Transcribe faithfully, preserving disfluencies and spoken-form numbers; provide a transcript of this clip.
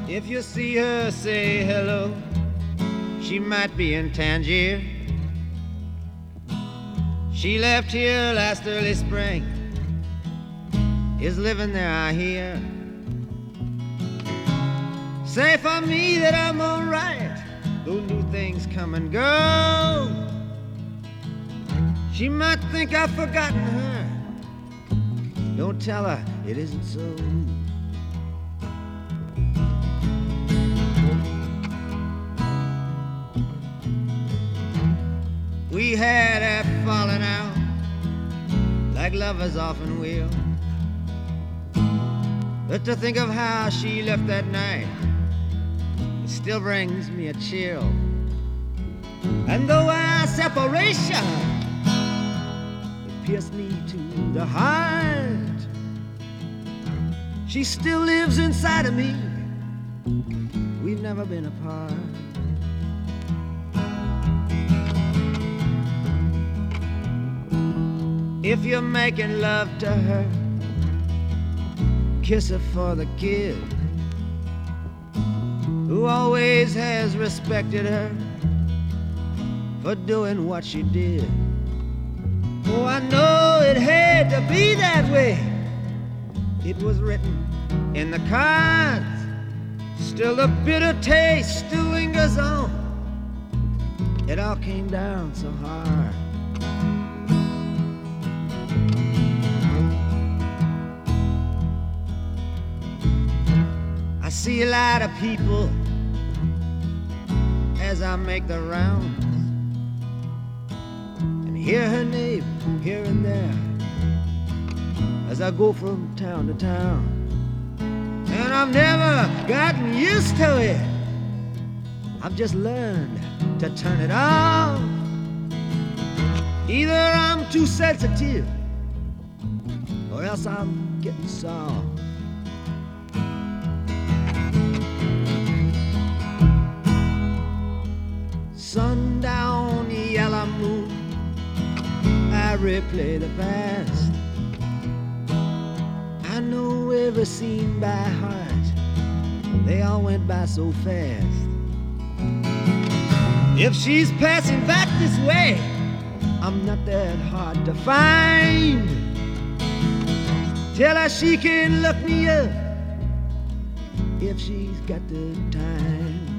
If you see her, say hello. She might be in Tangier. She left here last early spring, is living there, I hear. Say for me that I'm alright, though new things come and go. She might think I've forgotten her. Don't tell her it isn't so. We had a falling out, like lovers often will. But to think of how she left that night, it still brings me a chill. And though our separation, it pierced me to the heart, she still lives inside of me. We've never been apart. If you're making love to her, kiss her for the kid who always has respected her for doing what she did. Oh, I know it had to be that way. It was written in the cards. Still the bitter taste still lingers on. It all came down so hard. I see a lot of people as I make the rounds, and hear her name here and there as I go from town to town. And I've never gotten used to it. I've just learned to turn it off. Either I'm too sensitive, or else I'm getting soft. Sundown, yellow moon, I replay the past. I know every scene by heart. They all went by so fast. If she's passing back this way, I'm not that hard to find. Tell her she can look me up if she's got the time.